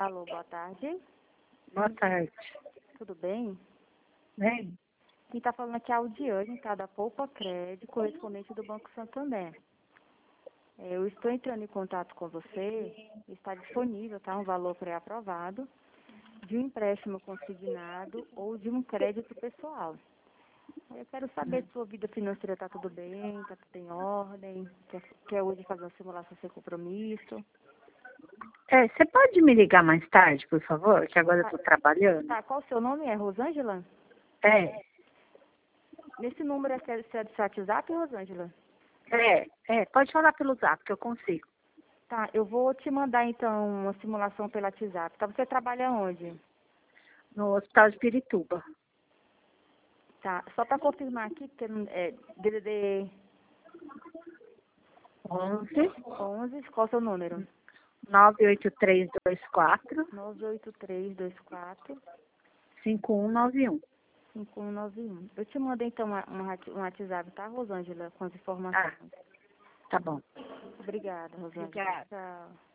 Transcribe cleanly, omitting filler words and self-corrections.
Alô, boa tarde. Boa tarde. Tudo bem? Bem? Quem está falando aqui é a Aldiane, tá? Da Poupa Crédito, correspondente do Banco Santander. Eu estou entrando em contato com você, está disponível, tá? Um valor pré-aprovado de um empréstimo consignado ou de um crédito pessoal. Eu quero saber se sua vida financeira está tudo bem, está tudo em ordem, quer hoje fazer uma simulação sem compromisso. Você pode me ligar mais tarde, por favor? Que agora eu estou trabalhando. Tá, qual o seu nome? É Rosângela? É, Nesse número é seu WhatsApp, Rosângela? pode falar pelo zap que eu consigo. Tá, eu vou te mandar então uma simulação pela WhatsApp. Tá, você trabalha onde? No Hospital de Pirituba. Tá, só para confirmar aqui, porque é DDD 11 11, qual é o seu número? 98324 98324 5191. 5191. Eu te mando então um WhatsApp, tá, Rosângela, com as informações. Tá bom. Obrigada, Rosângela. Obrigada. Tchau.